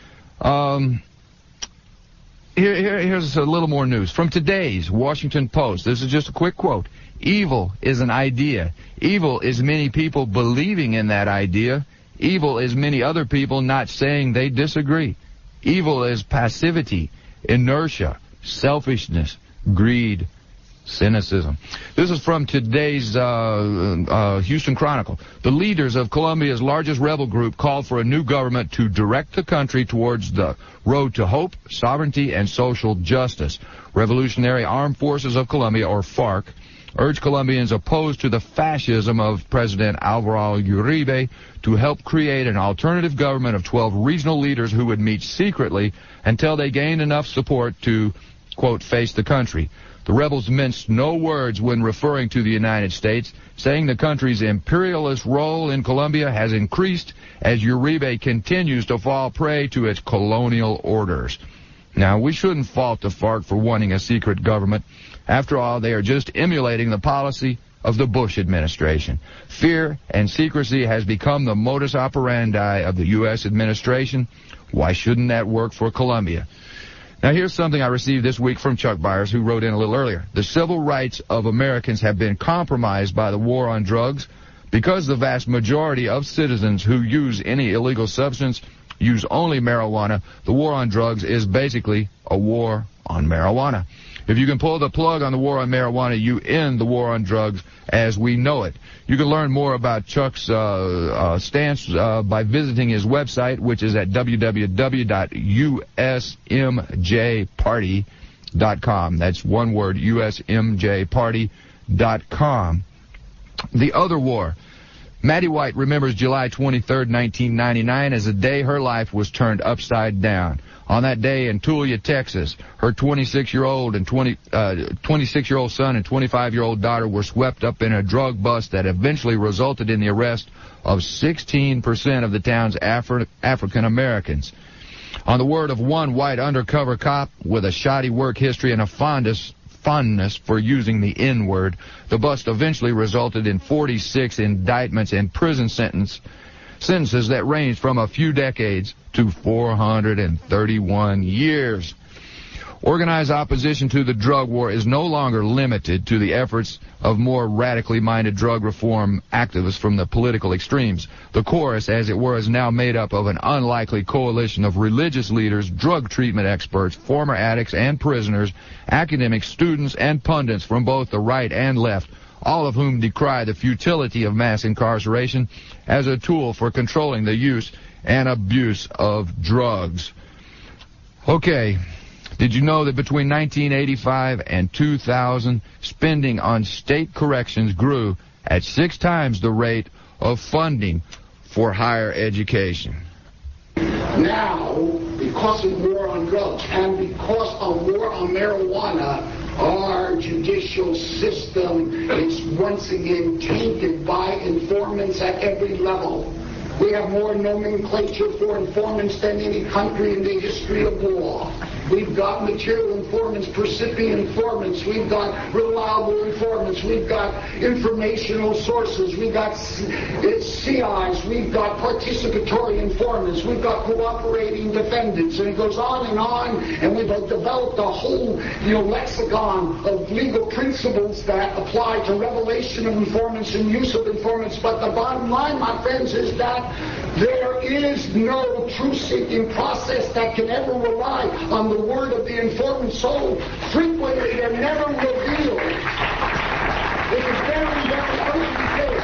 Here's a little more news. From today's Washington Post, this is just a quick quote. Evil is an idea. Evil is many people believing in that idea. Evil is many other people not saying they disagree. Evil is passivity, inertia, selfishness, greed, cynicism. This is from today's Houston Chronicle. The leaders of Colombia's largest rebel group called for a new government to direct the country towards the road to hope, sovereignty, and social justice. Revolutionary Armed Forces of Colombia, or FARC, urged Colombians opposed to the fascism of President Álvaro Uribe to help create an alternative government of 12 regional leaders who would meet secretly until they gained enough support to, quote, face the country. The rebels minced no words when referring to the United States, saying the country's imperialist role in Colombia has increased as Uribe continues to fall prey to its colonial orders. Now, we shouldn't fault the FARC for wanting a secret government. After all, they are just emulating the policy of the Bush administration. Fear and secrecy has become the modus operandi of the U.S. administration. Why shouldn't that work for Colombia? Now, here's something I received this week from Chuck Byers, who wrote in a little earlier. The civil rights of Americans have been compromised by the war on drugs because the vast majority of citizens who use any illegal substance use only marijuana. The war on drugs is basically a war on marijuana. If you can pull the plug on the war on marijuana, you end the war on drugs as we know it. You can learn more about Chuck's stance by visiting his website, which is at www.usmjparty.com. That's one word, usmjparty.com. The other war. Maddie White remembers July 23rd, 1999 as the day her life was turned upside down. On that day in Tulia, Texas, her 26-year-old son and 25-year-old daughter were swept up in a drug bust that eventually resulted in the arrest of 16% of the town's African Americans. On the word of one white undercover cop with a shoddy work history and a fondness for using the N-word, the bust eventually resulted in 46 indictments and prison sentences that ranged from a few decades to 431 years. Organized opposition to the drug war is no longer limited to the efforts of more radically minded drug reform activists from the political extremes. The chorus, as it were, is now made up of an unlikely coalition of religious leaders, drug treatment experts, former addicts and prisoners, academics, students, and pundits from both the right and left, all of whom decry the futility of mass incarceration as a tool for controlling the use and abuse of drugs. Okay. Did you know that between 1985 and 2000, spending on state corrections grew at 6 times the rate of funding for higher education? Now, because of war on drugs and because of war on marijuana, our judicial system is once again tainted by informants at every level. We have more nomenclature for informants than any country in the history of law. We've got material informants, percipient informants. We've got reliable informants. We've got informational sources. We've got CIs. We've got participatory informants. We've got cooperating defendants. And it goes on. And we've developed a whole, lexicon of legal principles that apply to revelation of informants and use of informants. But the bottom line, my friends, is that there is no truth-seeking process that can ever rely on the word of the informant. So frequently they're never revealed. It is very, very ugly.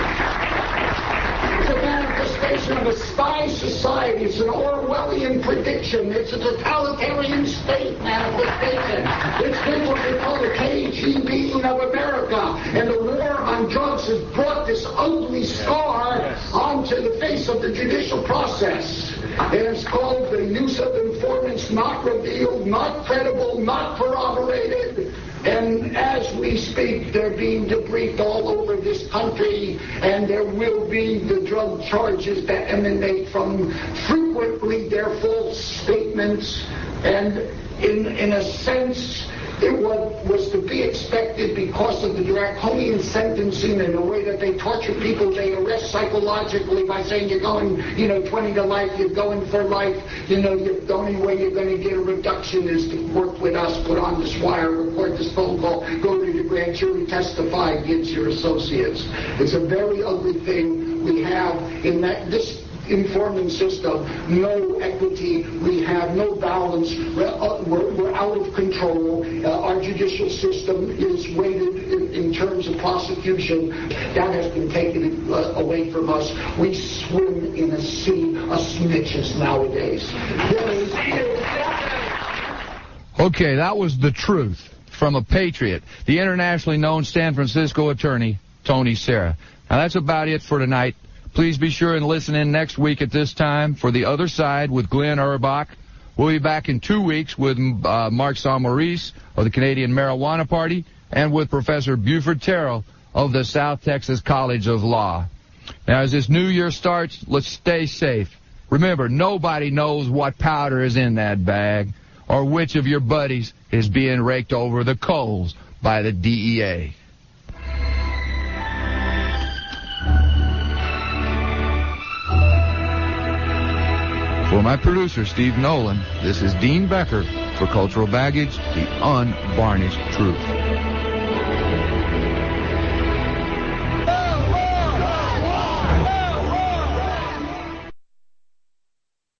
It's a manifestation of a spy society. It's an Orwellian prediction. It's a totalitarian state manifestation. It's been what they call the KGB of America. And the war on drugs has brought this ugly scar onto the face of the judicial process. And it's called the use of informants not revealed, not credible, not corroborated. And as we speak, they're being debriefed all over this country, and there will be the drug charges that emanate from frequently their false statements. And in a sense, it was to be expected because of the draconian sentencing and the way that they torture people. They arrest psychologically by saying you're going, 20 to life, you're going for life. The only way you're going to get a reduction is to work with us, put on this wire, record this phone call, go to the grand jury, testify against your associates. It's a very ugly thing we have in this informing system. No equity. We have no balance. We're out of control. Our judicial system is weighted in terms of prosecution. That has been taken away from us. We swim in a sea of snitches nowadays. Okay, that was the truth from a patriot, the internationally known San Francisco attorney, Tony Serra. Now, that's about it for tonight. Please be sure and listen in next week at this time for The Other Side with Glenn Urbach. We'll be back in 2 weeks with Mark Saint-Maurice of the Canadian Marijuana Party and with Professor Buford Terrell of the South Texas College of Law. Now, as this new year starts, let's stay safe. Remember, nobody knows what powder is in that bag or which of your buddies is being raked over the coals by the DEA. For my producer, Steve Nolan, this is Dean Becker for Cultural Baggage, the unvarnished truth.